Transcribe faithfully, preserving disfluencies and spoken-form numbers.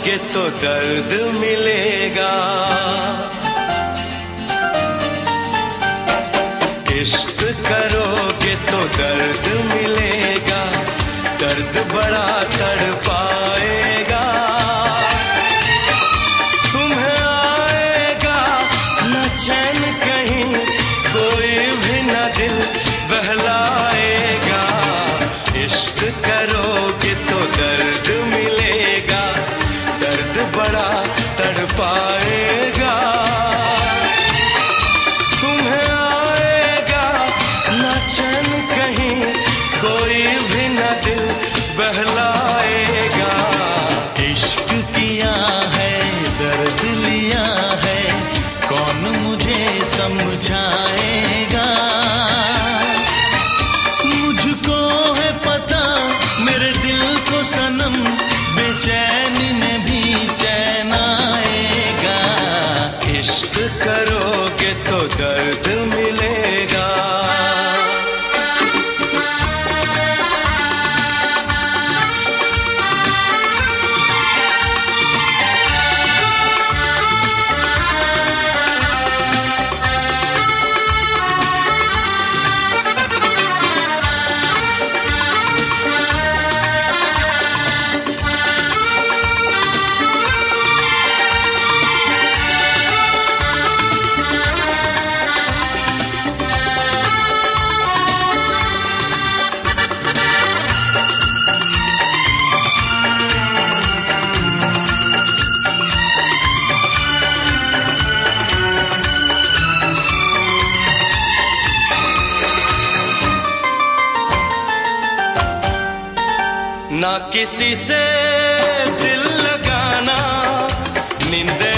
करोगे तो दर्द मिलेगा, इश्क करोगे तो दर्द मिलेगा, दर्द बड़ा तड़पाएगा। तुम्हें आएगा न चैन कहीं, कोई भी न दिल बहलाएगा। इश्क करोगे तो दर्द मिलेगा, दर्द बड़ा तड़पाएगा। तुम्हें आएगा न चैन कहीं, कोई भी न दिल बहलाएगा। इश्क किया है दर्द लिया है, कौन मुझे समझाएगा। मुझको है पता मेरे दिल को सनम, बेचैनी में भी चैन आएगा। इश्क करोगे तो दर्द मिलेगा। ना किसी से दिल लगाना, नींद